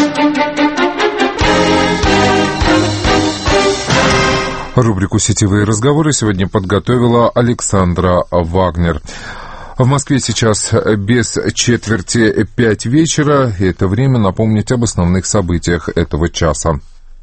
Рубрику «Сетевые разговоры» сегодня подготовила Александра Вагнер. В Москве сейчас без четверти пять вечера, и это время напомнить об основных событиях этого часа.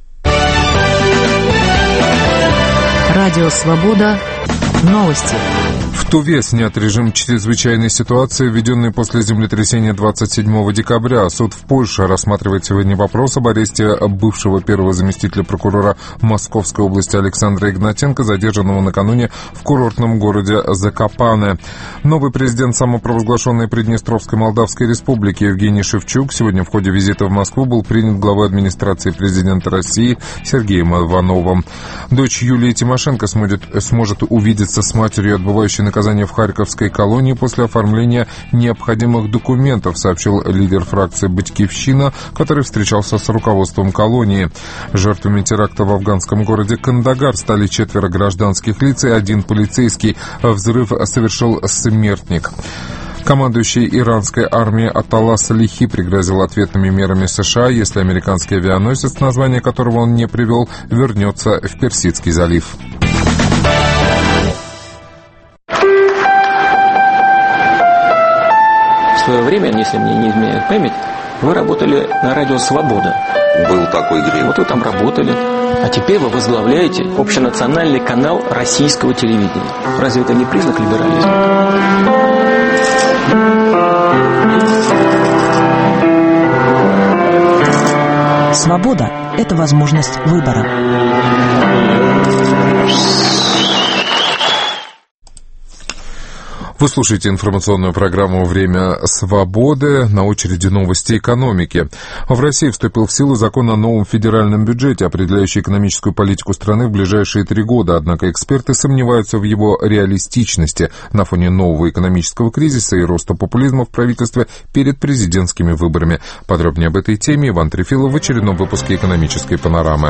Радио «Свобода». Новости. В Туве снят режим чрезвычайной ситуации, введенный после землетрясения двадцать седьмого декабря. Суд в Польше рассматривает сегодня вопрос об аресте бывшего первого заместителя прокурора Московской области Александра Игнатенко, задержанного накануне в курортном городе Закопане. Новый президент самопровозглашенной Приднестровской Молдавской Республики Евгений Шевчук сегодня в ходе визита в Москву был принят главой администрации президента России Сергеем Ивановым. Дочь Юлии Тимошенко сможет, сможет увидеться с матерью, отбывающей наказание в Харьковской колонии после оформления необходимых документов, сообщил лидер фракции «Батькивщина», который встречался с руководством колонии. Жертвами теракта в афганском городе Кандагар стали четверо гражданских лиц и один полицейский. Взрыв совершил смертник. Командующий иранской армией Аталла Салихи пригрозил ответными мерами США, если американский авианосец, название которого он не привел, вернется в Персидский залив. свое время, если мне не изменяет память, вы работали на радио «Свобода». Был такой грех. Вот вы там работали. А теперь вы возглавляете общенациональный канал российского телевидения. Разве это не признак либерализма? Свобода – это возможность выбора. Вы слушаете информационную программу «Время свободы». На очереди новости экономики. В России вступил в силу закон о новом федеральном бюджете, определяющий экономическую политику страны в ближайшие три года. Однако эксперты сомневаются в его реалистичности на фоне нового экономического кризиса и роста популизма в правительстве перед президентскими выборами. Подробнее об этой теме Иван Трефилов в очередном выпуске «Экономической панорамы».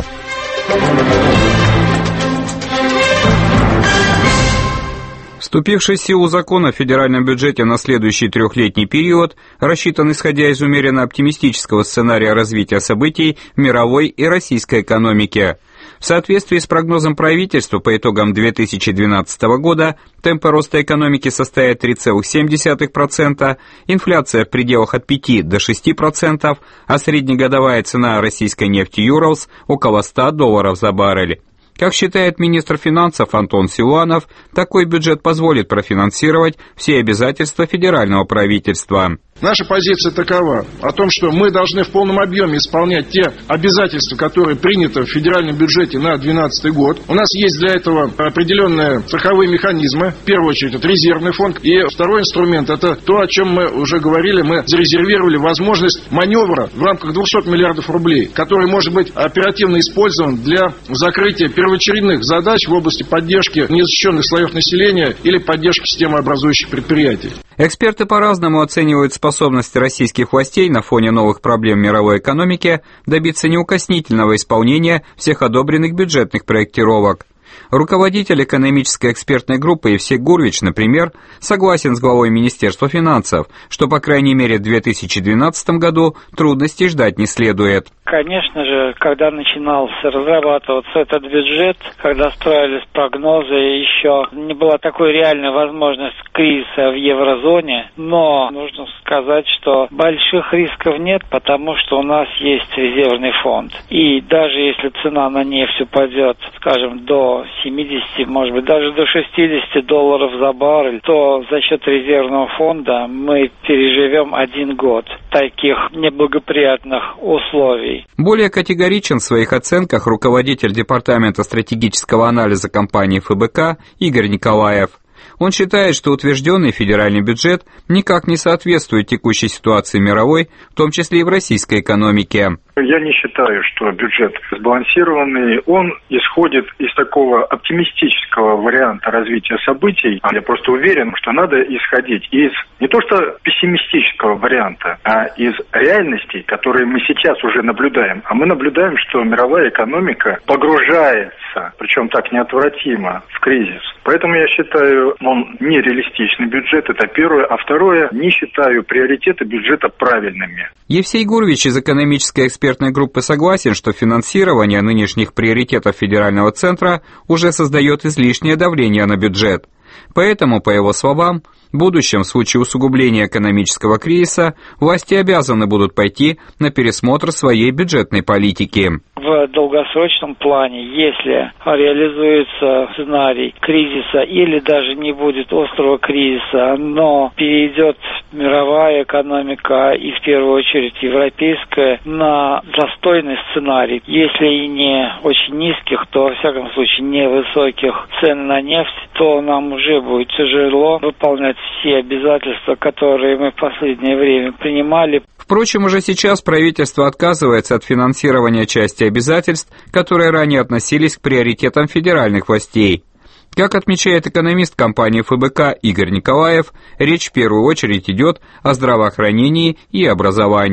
Вступивший в силу закон о федеральном бюджете на следующий трехлетний период рассчитан исходя из умеренно оптимистического сценария развития событий в мировой и российской экономике. В соответствии с прогнозом правительства по итогам две тысячи двенадцатого года темпы роста экономики составят три целых семь десятых процента, инфляция в пределах от пяти до шести процентов, а среднегодовая цена российской нефти Юралс около ста долларов за баррель. Как считает министр финансов Антон Силуанов, такой бюджет позволит профинансировать все обязательства федерального правительства. Наша позиция такова, о том, что мы должны в полном объеме исполнять те обязательства, которые приняты в федеральном бюджете на две тысячи двенадцатый год. У нас есть для этого определенные страховые механизмы. В первую очередь, это резервный фонд. И второй инструмент, это то, о чем мы уже говорили. Мы зарезервировали возможность маневра в рамках двухсот миллиардов рублей, который может быть оперативно использован для закрытия первоочередных задач в области поддержки незащищенных слоев населения или поддержки системообразующих предприятий. Эксперты по-разному оценивают способность российских властей на фоне новых проблем мировой экономики добиться неукоснительного исполнения всех одобренных бюджетных проектировок. Руководитель экономической экспертной группы Евсей Гурвич, например, согласен с главой Министерства финансов, что, по крайней мере, в две тысячи двенадцатом году трудностей ждать не следует. Конечно же, когда начинался разрабатываться этот бюджет, когда строились прогнозы, еще не была такой реальной возможности кризиса в еврозоне, но нужно сказать, что больших рисков нет, потому что у нас есть резервный фонд. И даже если цена на нефть упадет, скажем, до семидесяти, может быть, даже до шестидесяти долларов за баррель, то за счет резервного фонда мы переживем один год таких неблагоприятных условий. Более категоричен в своих оценках руководитель департамента стратегического анализа компании эф бэ ка Игорь Николаев. Он считает, что утвержденный федеральный бюджет никак не соответствует текущей ситуации мировой, в том числе и в российской экономике. Я не считаю, что бюджет сбалансированный. Он исходит из такого оптимистического варианта развития событий. Я просто уверен, что надо исходить из не то что пессимистического варианта, а из реальностей, которые мы сейчас уже наблюдаем. А мы наблюдаем, что мировая экономика погружается, причем так неотвратимо, в кризис. Поэтому я считаю, он нереалистичный бюджет, это первое. А второе, не считаю приоритеты бюджета правильными. Евсей Гурвич из экономической экспертной группы согласен, что финансирование нынешних приоритетов федерального центра уже создает излишнее давление на бюджет. Поэтому, по его словам, в будущем, в случае усугубления экономического кризиса, власти обязаны будут пойти на пересмотр своей бюджетной политики. В долгосрочном плане, если реализуется сценарий кризиса или даже не будет острого кризиса, но перейдет мировая экономика и в первую очередь европейская на застойный сценарий, если и не очень низких, то во всяком случае невысоких цен на нефть, то нам уже будет тяжело выполнять все обязательства, которые мы в последнее время принимали. Впрочем, уже сейчас правительство отказывается от финансирования части обязательств, которые ранее относились к приоритетам федеральных властей. Как отмечает экономист компании эф бэ ка Игорь Николаев, речь в первую очередь идет о здравоохранении и образовании.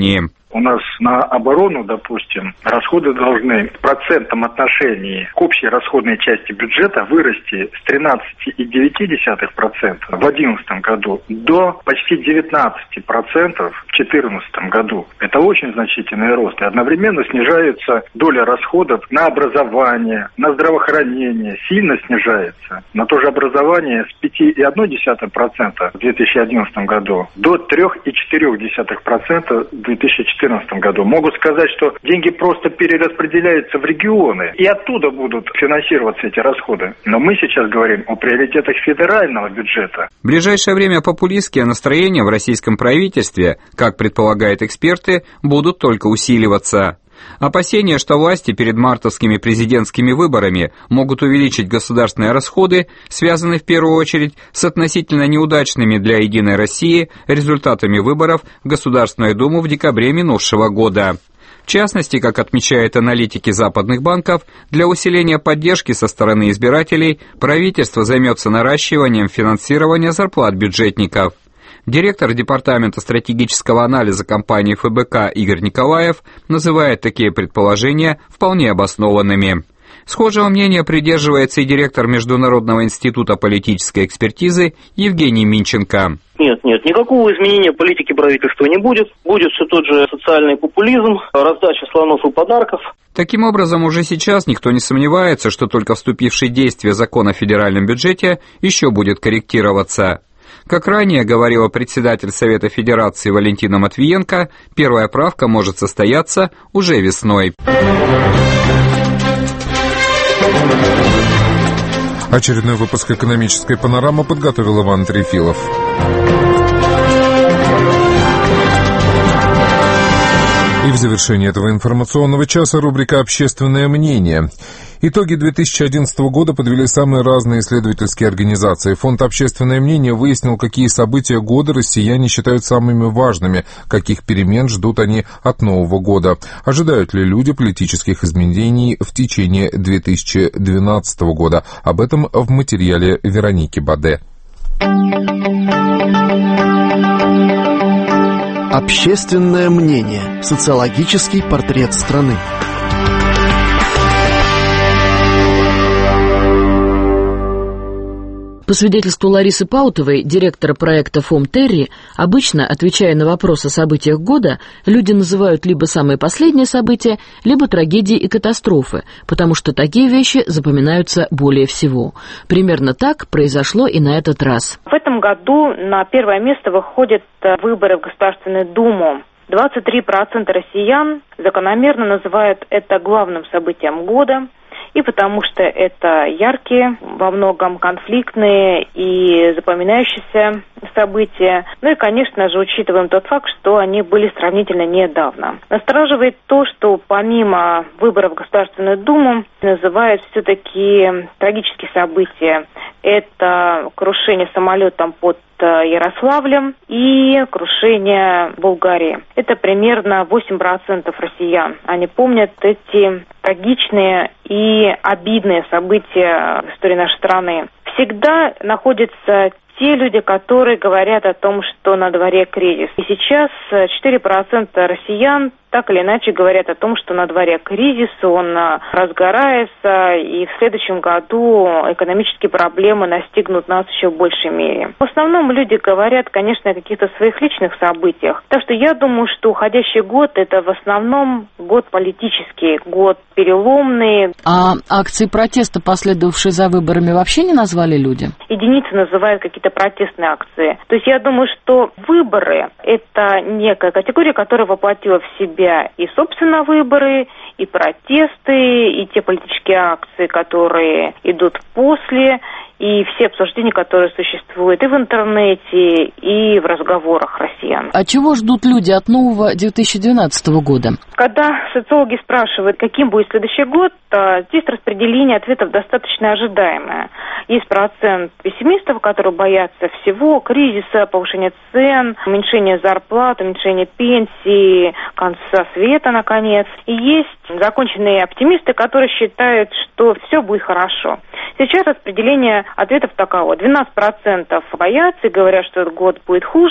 У нас на оборону, допустим, расходы должны в процентном отношении к общей расходной части бюджета вырасти с тринадцати целых девяти десятых процента в две тысячи одиннадцатом году до почти девятнадцати процентов в две тысячи четырнадцатом году. Это очень значительный рост. И одновременно снижается доля расходов на образование, на здравоохранение. Сильно снижается. На то же образование с пяти целых одной десятой процента в две тысячи одиннадцатом году до трёх целых четырёх десятых процента в две тысячи четырнадцатом году. Могут сказать, что деньги просто перераспределяются в регионы, и оттуда будут финансироваться эти расходы. Но мы сейчас говорим о приоритетах федерального бюджета. В ближайшее время популистские настроения в российском правительстве, как предполагают эксперты, будут только усиливаться. Опасения, что власти перед мартовскими президентскими выборами могут увеличить государственные расходы, связаны в первую очередь с относительно неудачными для «Единой России» результатами выборов в Государственную Думу в декабре минувшего года. В частности, как отмечают аналитики западных банков, для усиления поддержки со стороны избирателей правительство займется наращиванием финансирования зарплат бюджетников. Директор Департамента стратегического анализа компании эф бэ ка Игорь Николаев называет такие предположения вполне обоснованными. Схожего мнения придерживается и директор Международного института политической экспертизы Евгений Минченко. Нет, нет, никакого изменения политики правительства не будет. Будет все тот же социальный популизм, раздача слонов и подарков. Таким образом, уже сейчас никто не сомневается, что только вступивший в действие закон о федеральном бюджете еще будет корректироваться. Как ранее говорила председатель Совета Федерации Валентина Матвиенко, первая правка может состояться уже весной. Очередной выпуск «Экономической панорамы» подготовил Иван Трефилов. И в завершении этого информационного часа рубрика «Общественное мнение». Итоги две тысячи одиннадцатого года подвели самые разные исследовательские организации. Фонд «Общественное мнение» выяснил, какие события года россияне считают самыми важными, каких перемен ждут они от Нового года. Ожидают ли люди политических изменений в течение две тысячи двенадцатого года? Об этом в материале Вероники Баде. Общественное мнение. Социологический портрет страны. По свидетельству Ларисы Паутовой, директора проекта «Фом Терри», обычно, отвечая на вопрос о событиях года, люди называют либо самые последние события, либо трагедии и катастрофы, потому что такие вещи запоминаются более всего. Примерно так произошло и на этот раз. В этом году на первое место выходят выборы в Государственную Думу. двадцать три процента россиян закономерно называют это главным событием года. И потому что это яркие, во многом конфликтные и запоминающиеся события. Ну и, конечно же, учитываем тот факт, что они были сравнительно недавно. Настораживает то, что помимо выборов в Государственную Думу называют все-таки трагические события. Это крушение самолетом под Ярославлем и крушение Болгарии. Это примерно восемь процентов россиян. Они помнят эти трагичные и обидные события в истории нашей страны. Всегда находятся те люди, которые говорят о том, что на дворе кризис. И сейчас четыре процента россиян так или иначе говорят о том, что на дворе кризис, он разгорается, и в следующем году экономические проблемы настигнут нас еще в большей мере. В основном люди говорят, конечно, о каких-то своих личных событиях. Так что я думаю, что уходящий год – это в основном год политический, год переломный. А акции протеста, последовавшие за выборами, вообще не назвали люди? Единицы называют какие-то протестные акции. То есть я думаю, что выборы – это некая категория, которая воплотила в себе и, собственно, выборы, и протесты, и те политические акции, которые идут после, и все обсуждения, которые существуют и в интернете, и в разговорах россиян. А чего ждут люди от нового две тысячи двенадцатого года? Когда социологи спрашивают, каким будет следующий год, здесь распределение ответов достаточно ожидаемое. Есть процент пессимистов, которые боятся всего, кризиса, повышения цен, уменьшения зарплат, уменьшения пенсии, конца света, наконец. И есть законченные оптимисты, которые считают, что все будет хорошо. Сейчас распределение ответов таково. двенадцать процентов боятся и говорят, что этот год будет хуже.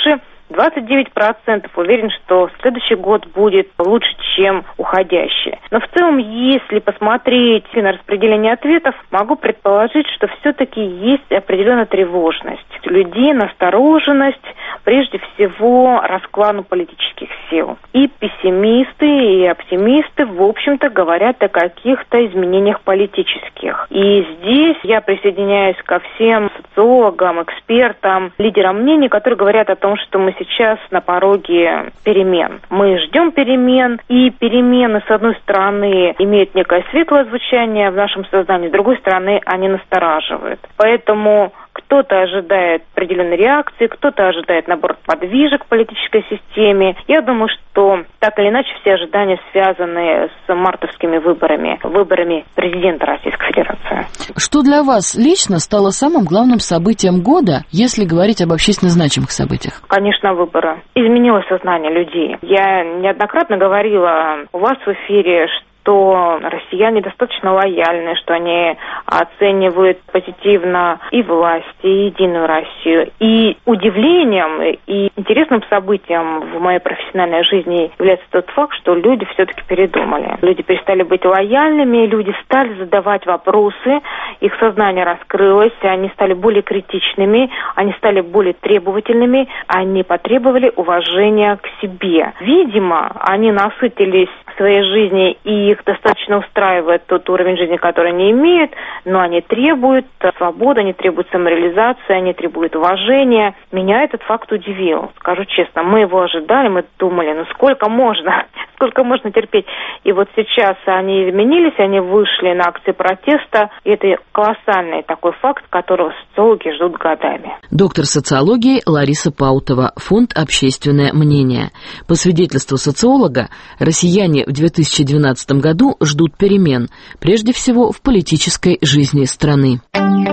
двадцать девять процентов уверен, что следующий год будет лучше, чем уходящий. Но в целом, если посмотреть на распределение ответов, могу предположить, что все-таки есть определенная тревожность людей, настороженность, прежде всего, раскладу политических сил. И пессимисты, и оптимисты, в общем-то, говорят о каких-то изменениях политических. И здесь я присоединяюсь ко всем социологам, экспертам, лидерам мнений, которые говорят о том, что мы сейчас на пороге перемен. Мы ждем перемен, и перемены, с одной стороны, имеют некое светлое звучание в нашем сознании, с другой стороны, они настораживают. Поэтому кто-то ожидает определенной реакции, кто-то ожидает, наоборот, подвижек в политической системе. Я думаю, что так или иначе все ожидания связаны с мартовскими выборами, выборами президента Российской Федерации. Что для вас лично стало самым главным событием года, если говорить об общественно значимых событиях? Конечно, выборы. Изменилось сознание людей. Я неоднократно говорила у вас в эфире, что что россияне достаточно лояльны, что они оценивают позитивно и власть, и Единую Россию. И удивлением, и интересным событием в моей профессиональной жизни является тот факт, что люди все-таки передумали. Люди перестали быть лояльными, люди стали задавать вопросы, их сознание раскрылось, они стали более критичными, они стали более требовательными, они потребовали уважения к себе. Видимо, они насытились своей жизни, и их достаточно устраивает тот уровень жизни, который они имеют, но они требуют свободы, они требуют самореализации, они требуют уважения. Меня этот факт удивил, скажу честно. Мы его ожидали, мы думали, ну сколько можно, сколько можно терпеть. И вот сейчас они изменились, они вышли на акции протеста, и это колоссальный такой факт, которого социологи ждут годами. Доктор социологии Лариса Паутова, Фонд «Общественное мнение». По свидетельству социолога, россияне в две тысячи двенадцатом году ждут перемен, прежде всего в политической жизни страны.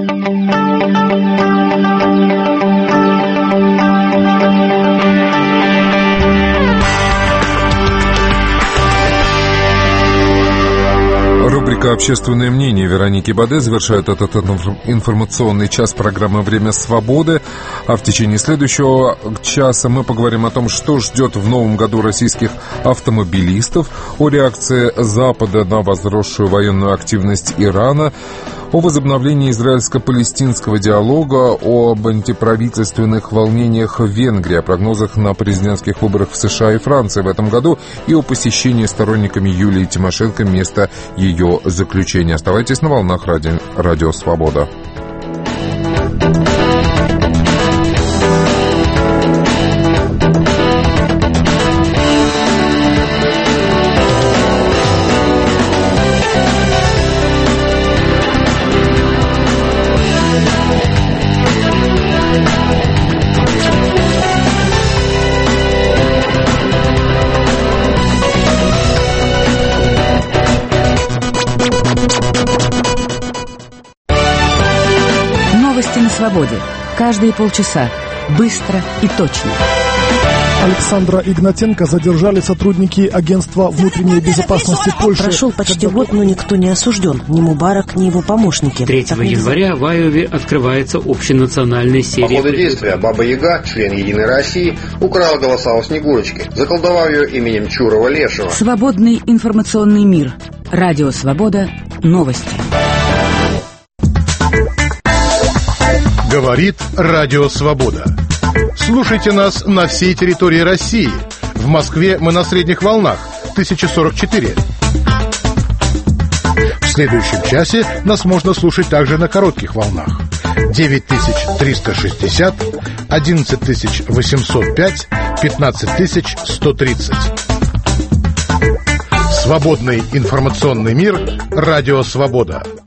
Рубрика «Общественное мнение» Вероники Баде завершает этот информационный час программы «Время свободы». А в течение следующего часа мы поговорим о том, что ждет в новом году российских автомобилистов, о реакции Запада на возросшую военную активность Ирана, о возобновлении израильско-палестинского диалога, об антиправительственных волнениях в Венгрии, о прогнозах на президентских выборах в США и Франции в этом году и о посещении сторонниками Юлии Тимошенко места ее заключения. Оставайтесь на волнах ради Радио Свобода. На свободе. Каждые полчаса. Быстро и точно. Александра Игнатенко задержали сотрудники агентства внутренней безопасности Польши. Прошел почти год, но никто не осужден. Ни Мубарак, ни его помощники. третьего января в Айове открывается общенациональная серия. По ходу действия Баба-Яга, член Единой России, украла голоса у Снегурочки, заколдовав ее именем Чурова-Лешего. Свободный информационный мир. Радио Свобода. Новости. Говорит Радио Свобода. Слушайте нас на всей территории России. В Москве мы на средних волнах тысяча сорок четыре. В следующем часе нас можно слушать также на коротких волнах девять тысяч триста шестьдесят, одиннадцать тысяч восемьсот пять, пятнадцать тысяч сто тридцать. Свободный информационный мир. Радио Свобода.